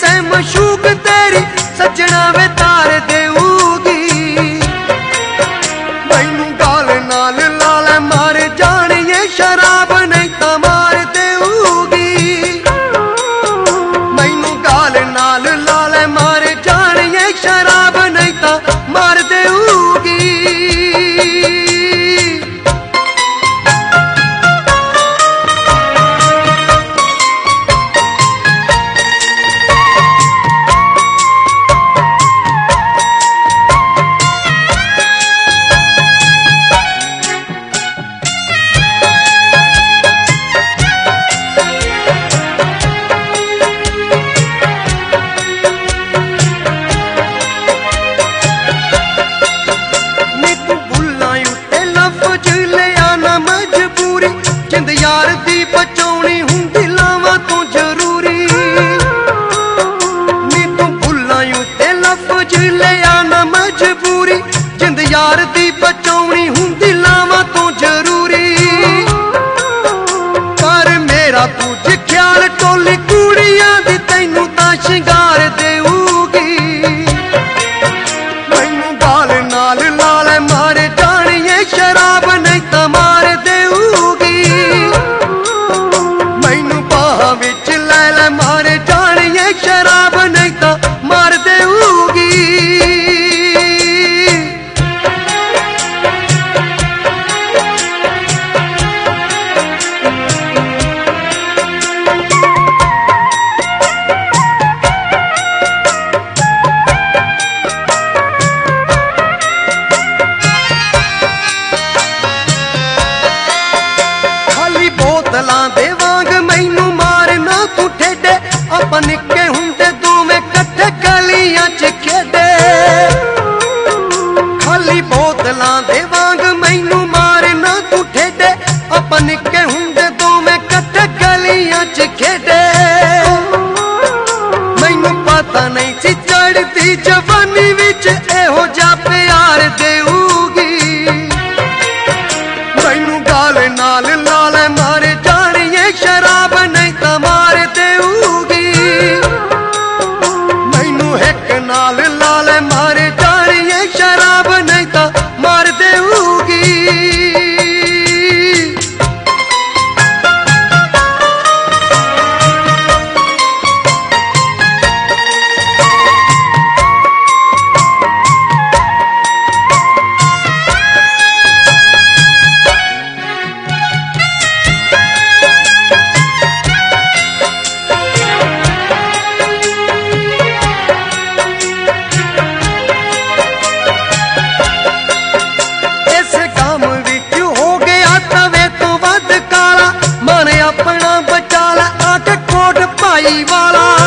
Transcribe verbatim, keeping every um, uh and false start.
से मशूक तेरी सजना वे तार देऊगी। मैनू गाल नाल लाल मार जानिए शराब नहीं तो मार देऊगी। मैनू गाल नाल लाल मार जानिए शराब नहीं तो मार देऊगी। जिंद यार दी बचाउणी हुंदी लावां तो जरूरी। नी तू भुल्लां उत्ते लफ्ज ले आना मजबूरी। जिंद यार दी बचाउणी हुंदी लावां तो जरूरी। कर मेरा तुझ ख्याल टोली कुड़ियां दी तैनू तां शिंगार देऊगी। मैनू गाल नाल लाल मार जानिए शराब नहीं तां मार देऊगी। मैनू बाहां विच लै लै मार जानिए शराब नहीं तां मार देऊगी। बोतलां दे वांग मैनू मारना तू ठेडे। आपां निक्के हुंदे दोवें कट्ठे गलियां च खेडे। खाली बोतलां दे वांग मैनू मारना तू ठेडे। आपां निक्के हुंदे दोवें कट्ठे गलियां च खेडे। मैनू पता नहीं सी चढ़दी जवानी विच एहो जा प्यार देऊगी। मैनू गाल नाल लाल मार जानिए शराब नहीं तो मार देऊगी। मैनू हिक नाल लाल मार जानिए शराब नहीं तो मार देऊगी। अपना बचा लै आके कोट पाई वाला।